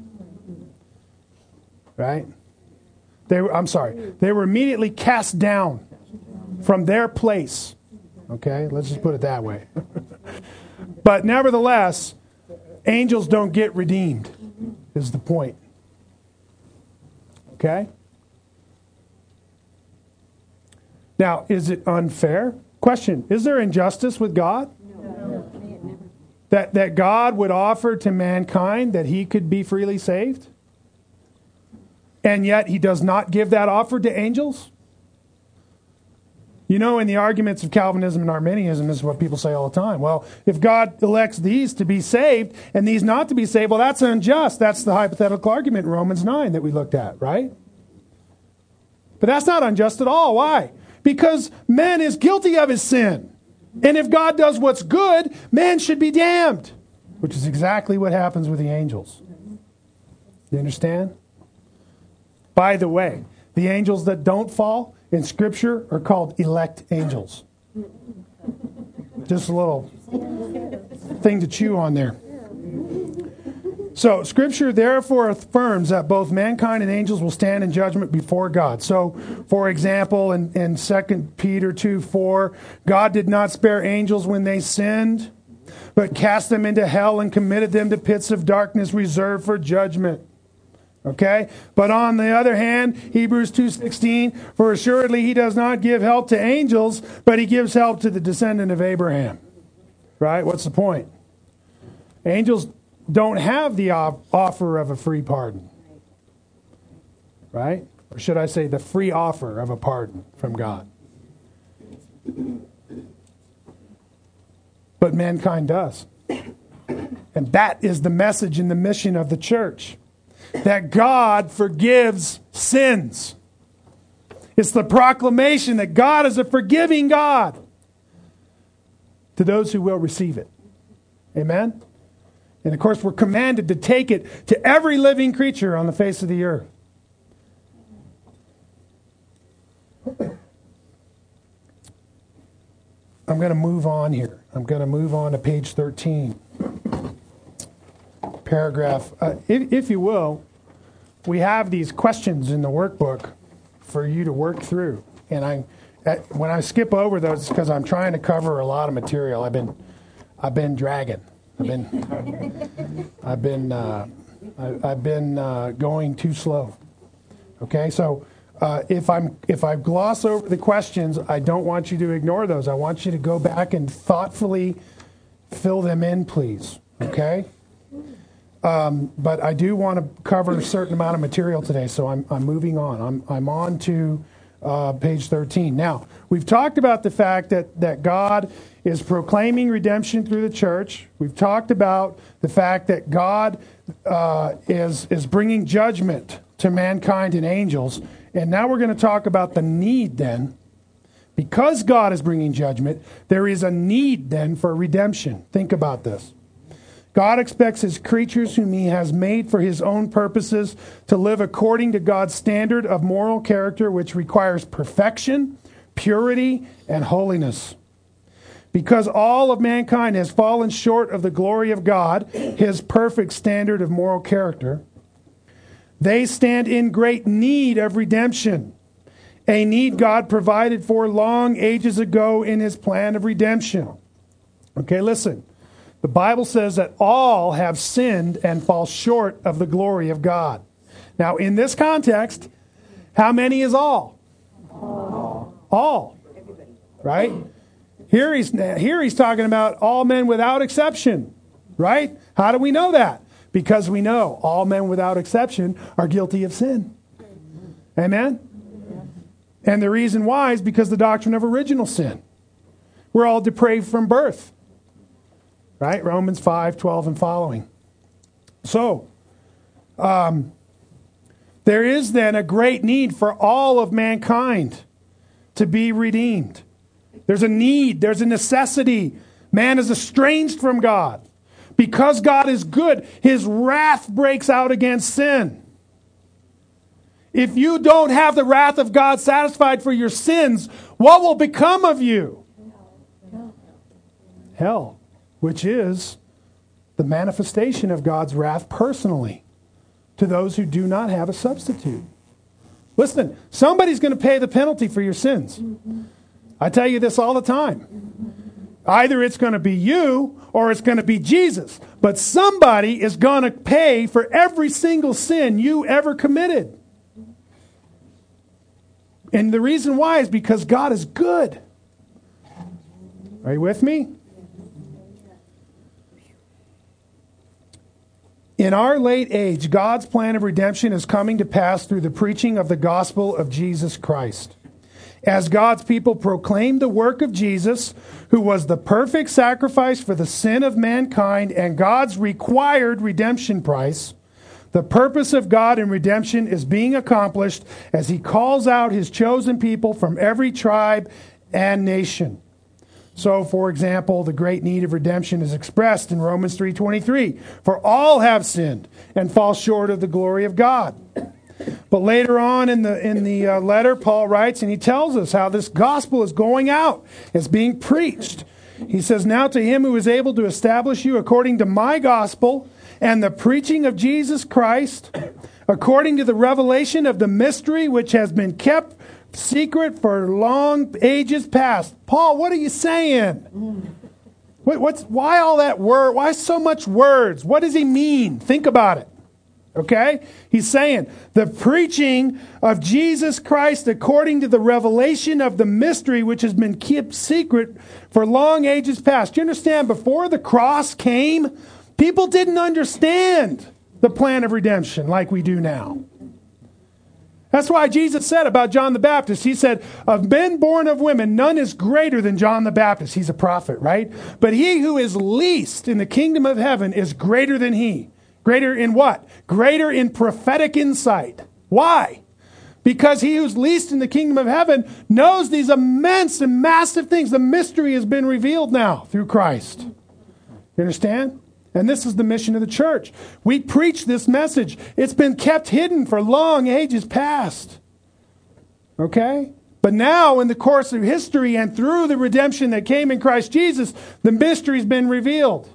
Right? They were immediately cast down from their place. Okay, let's just put it that way. But nevertheless, angels don't get redeemed, is the point. Okay? Now, is it unfair? Question, is there injustice with God? No. That God would offer to mankind that he could be freely saved? And yet he does not give that offer to angels? You know, in the arguments of Calvinism and Arminianism, this is what people say all the time. Well, if God elects these to be saved and these not to be saved, well, that's unjust. That's the hypothetical argument in Romans 9 that we looked at, right? But that's not unjust at all. Why? Because man is guilty of his sin. And if God does what's good, man should be damned. Which is exactly what happens with the angels. You understand? By the way, the angels that don't fall in Scripture are called elect angels. Just a little thing to chew on there. So, Scripture therefore affirms that both mankind and angels will stand in judgment before God. So, for example, in 2 Peter 2:4, God did not spare angels when they sinned, but cast them into hell and committed them to pits of darkness reserved for judgment. Okay? But on the other hand, Hebrews 2:16, for assuredly he does not give help to angels, but he gives help to the descendant of Abraham. Right? What's the point? Angels don't have the offer of a free pardon. Right? Or should I say the free offer of a pardon from God. But mankind does. And that is the message and the mission of the church. That God forgives sins. It's the proclamation that God is a forgiving God to those who will receive it. Amen? And of course, we're commanded to take it to every living creature on the face of the earth. I'm going to move on here. I'm going to move on to page 13. Paragraph, if you will, we have these questions in the workbook for you to work through. And when I skip over those, it's because I'm trying to cover a lot of material. I've been dragging. I've been going too slow. Okay, so if I gloss over the questions, I don't want you to ignore those. I want you to go back and thoughtfully fill them in, please. Okay. But I do want to cover a certain amount of material today, so I'm moving on. I'm on to page 13. Now, we've talked about the fact that God is proclaiming redemption through the church. We've talked about the fact that God is bringing judgment to mankind and angels. And now we're going to talk about the need then. Because God is bringing judgment, there is a need then for redemption. Think about this. God expects his creatures whom he has made for his own purposes to live according to God's standard of moral character, which requires perfection, purity, and holiness. Because all of mankind has fallen short of the glory of God, his perfect standard of moral character, they stand in great need of redemption, a need God provided for long ages ago in his plan of redemption. Okay, listen. The Bible says that all have sinned and fall short of the glory of God. Now, in this context, how many is all? All. Right? Here he's talking about all men without exception. Right? How do we know that? Because we know all men without exception are guilty of sin. Amen? And the reason why is because the doctrine of original sin. We're all depraved from birth. Right? Romans 5:12 and following. So, there is then a great need for all of mankind to be redeemed. There's a need. There's a necessity. Man is estranged from God. Because God is good, his wrath breaks out against sin. If you don't have the wrath of God satisfied for your sins, what will become of you? Hell, which is the manifestation of God's wrath personally to those who do not have a substitute. Listen, somebody's going to pay the penalty for your sins. I tell you this all the time. Either it's going to be you or it's going to be Jesus. But somebody is going to pay for every single sin you ever committed. And the reason why is because God is good. Are you with me? In our late age, God's plan of redemption is coming to pass through the preaching of the gospel of Jesus Christ. As God's people proclaim the work of Jesus, who was the perfect sacrifice for the sin of mankind and God's required redemption price, the purpose of God in redemption is being accomplished as he calls out his chosen people from every tribe and nation. So, for example, the great need of redemption is expressed in Romans 3:23. For all have sinned and fall short of the glory of God. But later on in the letter, Paul writes, and he tells us how this gospel is going out. It's being preached. He says, now to him who is able to establish you according to my gospel and the preaching of Jesus Christ, according to the revelation of the mystery which has been kept secret for long ages past. Paul, what are you saying? Why all that word? Why so much words? What does he mean? Think about it. Okay? He's saying the preaching of Jesus Christ according to the revelation of the mystery which has been kept secret for long ages past. You understand, before the cross came, people didn't understand the plan of redemption like we do now. That's why Jesus said about John the Baptist, he said, of men born of women, none is greater than John the Baptist. He's a prophet, right? But he who is least in the kingdom of heaven is greater than he. Greater in what? Greater in prophetic insight. Why? Because he who's least in the kingdom of heaven knows these immense and massive things. The mystery has been revealed now through Christ. You understand? And this is the mission of the church. We preach this message. It's been kept hidden for long ages past. Okay? But now, in the course of history and through the redemption that came in Christ Jesus, the mystery's been revealed.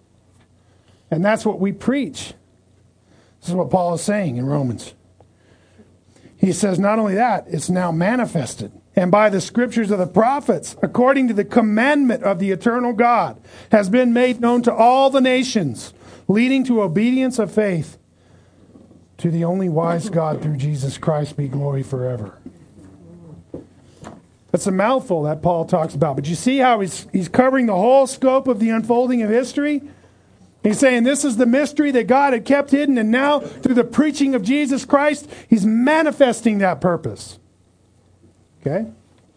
And that's what we preach. This is what Paul is saying in Romans. He says not only that, it's now manifested. and by the scriptures of the prophets, according to the commandment of the eternal God, has been made known to all the nations, leading to obedience of faith. To the only wise God through Jesus Christ be glory forever. That's a mouthful that Paul talks about. But you see how he's covering the whole scope of the unfolding of history? He's saying this is the mystery that God had kept hidden, and now through the preaching of Jesus Christ, he's manifesting that purpose. Okay?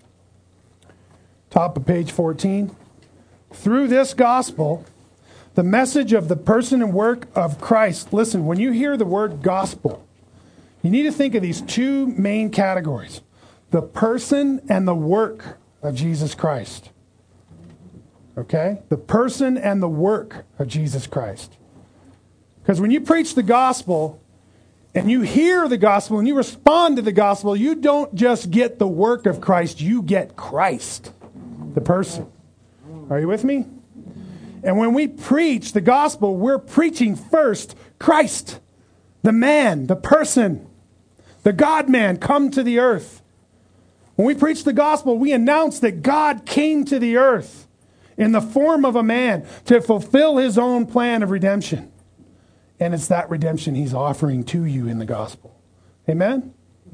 Top of page 14. Through this gospel, the message of the person and work of Christ. Listen, when you hear the word gospel, you need to think of these two main categories: the person and the work of Jesus Christ. Okay? The person and the work of Jesus Christ. Because when you preach the gospel, and you hear the gospel and you respond to the gospel, you don't just get the work of Christ, you get Christ, the person. Are you with me? And when we preach the gospel, we're preaching first Christ, the man, the person, the God-man come to the earth. When we preach the gospel, we announce that God came to the earth in the form of a man to fulfill his own plan of redemption. And it's that redemption he's offering to you in the gospel. Amen?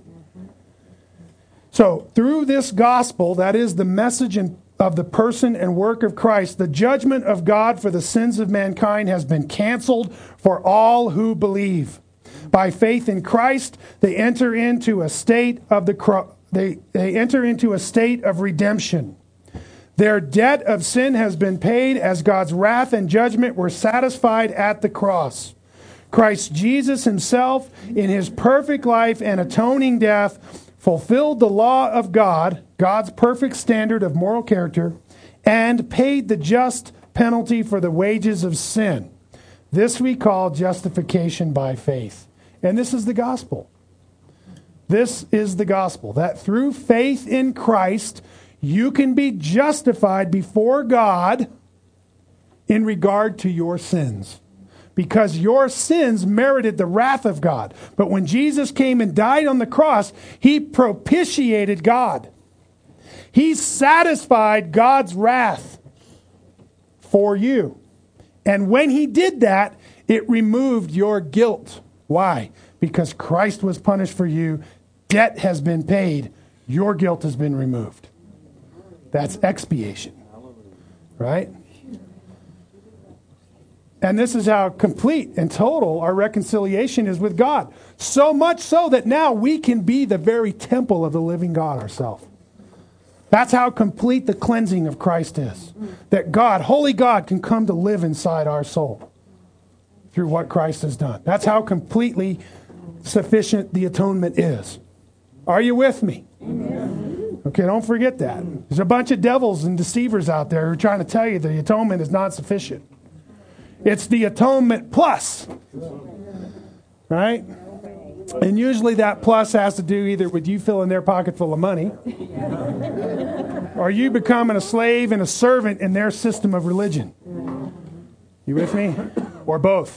So, through this gospel, that is the message of the person and work of Christ, the judgment of God for the sins of mankind has been canceled for all who believe. By faith in Christ, they enter into a state of they enter into a state of redemption. Their debt of sin has been paid as God's wrath and judgment were satisfied at the cross. Christ Jesus himself, in his perfect life and atoning death, fulfilled the law of God, God's perfect standard of moral character, and paid the just penalty for the wages of sin. This we call justification by faith. And this is the gospel. This is the gospel, that through faith in Christ, you can be justified before God in regard to your sins. Because your sins merited the wrath of God. But when Jesus came and died on the cross, he propitiated God. He satisfied God's wrath for you. And when he did that, it removed your guilt. Why? Because Christ was punished for you. Debt has been paid. Your guilt has been removed. That's expiation. Right? And this is how complete and total our reconciliation is with God. So much so that now we can be the very temple of the living God ourselves. That's how complete the cleansing of Christ is. That God, holy God, can come to live inside our soul through what Christ has done. That's how completely sufficient the atonement is. Are you with me? Amen. Okay, don't forget that. There's a bunch of devils and deceivers out there who are trying to tell you the atonement is not sufficient. It's the atonement plus. Right? And usually that plus has to do either with you filling their pocket full of money or you becoming a slave and a servant in their system of religion. You with me? Or both.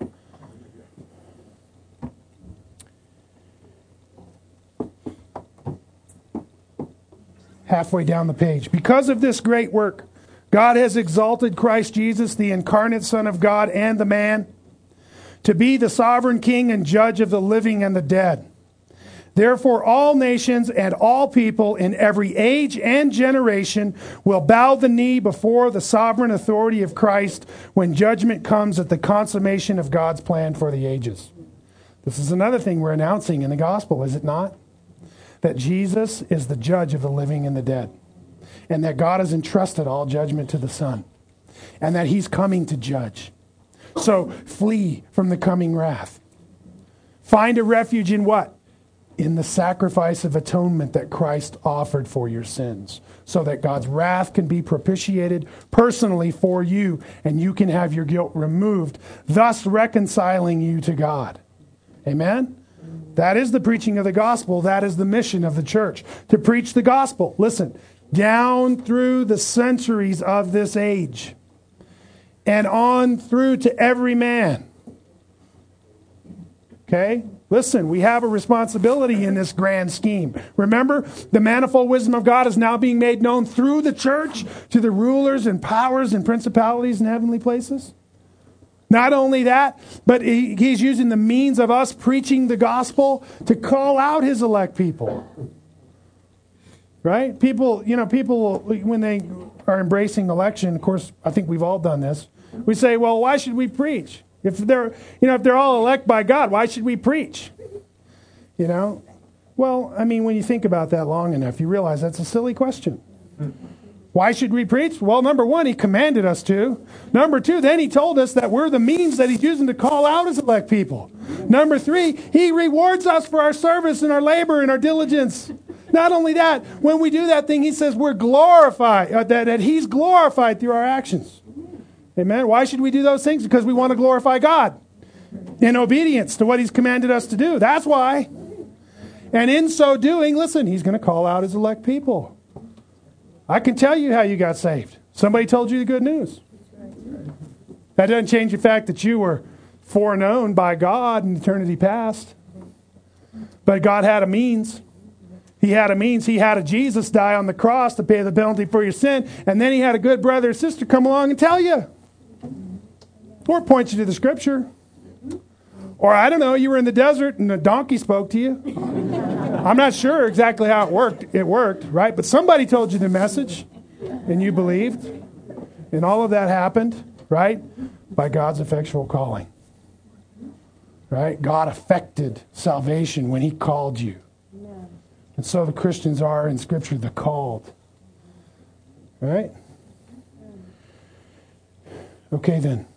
Halfway down the page. Because of this great work, God has exalted Christ Jesus, the incarnate Son of God and the man, to be the sovereign King and judge of the living and the dead. Therefore, all nations and all people in every age and generation will bow the knee before the sovereign authority of Christ when judgment comes at the consummation of God's plan for the ages. This is another thing we're announcing in the gospel, is it not? That Jesus is the judge of the living and the dead. And that God has entrusted all judgment to the Son. And that he's coming to judge. So flee from the coming wrath. Find a refuge in what? In the sacrifice of atonement that Christ offered for your sins. So that God's wrath can be propitiated personally for you. And you can have your guilt removed. Thus reconciling you to God. Amen? That is the preaching of the gospel. That is the mission of the church. To preach the gospel. Listen. Down through the centuries of this age and on through to every man. Okay? Listen, we have a responsibility in this grand scheme. Remember, the manifold wisdom of God is now being made known through the church to the rulers and powers and principalities in heavenly places. Not only that, but he's using the means of us preaching the gospel to call out his elect people. Right? People, when they are embracing election, of course, I think we've all done this. We say, well, why should we preach? If they're all elect by God, why should we preach? Well, I mean, when you think about that long enough, you realize that's a silly question. Why should we preach? Well, number one, he commanded us to. Number two, then he told us that we're the means that he's using to call out his elect people. Number three, he rewards us for our service and our labor and our diligence. Not only that, when we do that thing, he says we're glorified, that he's glorified through our actions. Amen. Why should we do those things? Because we want to glorify God in obedience to what he's commanded us to do. That's why. And in so doing, listen, he's going to call out his elect people. I can tell you how you got saved. Somebody told you the good news. That doesn't change the fact that you were foreknown by God in eternity past. But God had a means. He had a means. He had a Jesus die on the cross to pay the penalty for your sin. And then he had a good brother or sister come along and tell you. Or point you to the scripture. Or I don't know, you were in the desert and a donkey spoke to you. I'm not sure exactly how it worked. It worked, right? But somebody told you the message and you believed. And all of that happened, right? By God's effectual calling. Right? God effected salvation when he called you. And so the Christians are in Scripture the called. Right? Okay then.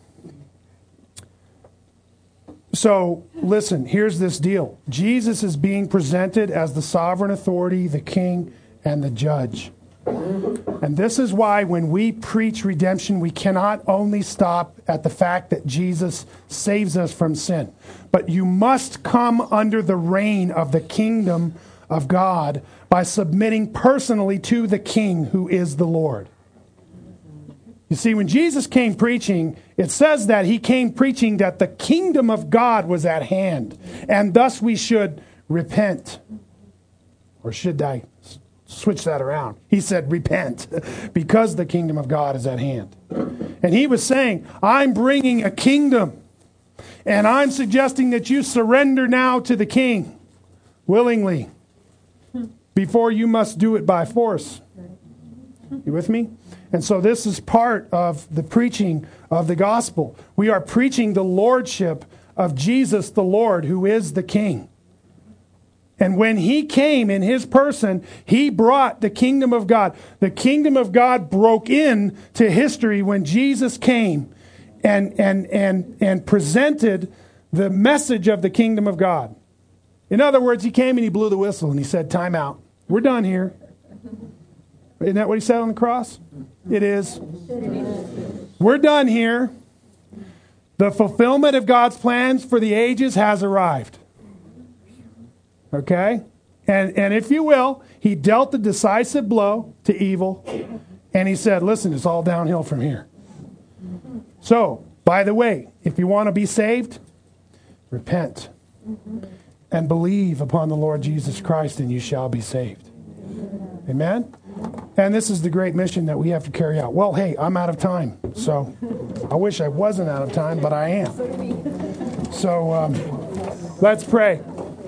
So, listen, here's this deal. Jesus is being presented as the sovereign authority, the king, and the judge. And this is why when we preach redemption, we cannot only stop at the fact that Jesus saves us from sin. But you must come under the reign of the kingdom of God by submitting personally to the King who is the Lord. You see, when Jesus came preaching, it says that he came preaching that the kingdom of God was at hand, and thus we should repent. Or should I switch that around? He said repent, because the kingdom of God is at hand. And he was saying, I'm bringing a kingdom, and I'm suggesting that you surrender now to the king willingly, before you must do it by force. You with me? And so this is part of the preaching of the gospel. We are preaching the lordship of Jesus the Lord, who is the King. And when he came in his person, he brought the kingdom of God. The kingdom of God broke into history when Jesus came and presented the message of the kingdom of God. In other words, he came and he blew the whistle and he said, time out. We're done here. Isn't that what he said on the cross? It is. We're done here. The fulfillment of God's plans for the ages has arrived. Okay? And if you will, he dealt the decisive blow to evil. And he said, listen, it's all downhill from here. So, by the way, if you want to be saved, repent. And believe upon the Lord Jesus Christ, and you shall be saved. Amen? And this is the great mission that we have to carry out. Well, hey, I'm out of time. So I wish I wasn't out of time, but I am. So let's pray.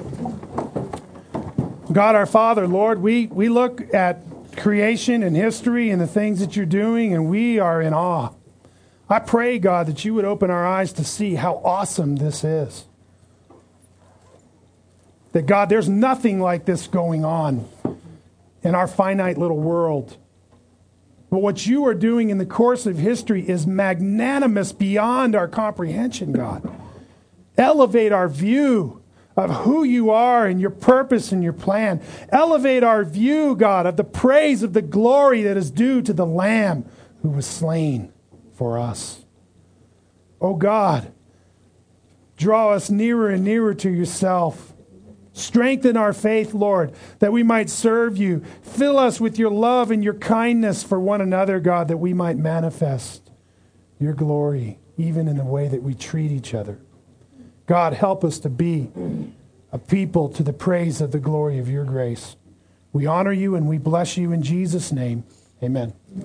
God our Father, Lord, we look at creation and history and the things that you're doing, and we are in awe. I pray, God, that you would open our eyes to see how awesome this is. That, God, there's nothing like this going on in our finite little world. But what you are doing in the course of history is magnanimous beyond our comprehension, God. Elevate our view of who you are and your purpose and your plan. Elevate our view, God, of the praise of the glory that is due to the Lamb who was slain for us. Oh God, draw us nearer and nearer to yourself. Strengthen our faith, Lord, that we might serve you. Fill us with your love and your kindness for one another, God, that we might manifest your glory, even in the way that we treat each other. God, help us to be a people to the praise of the glory of your grace. We honor you and we bless you in Jesus' name. Amen.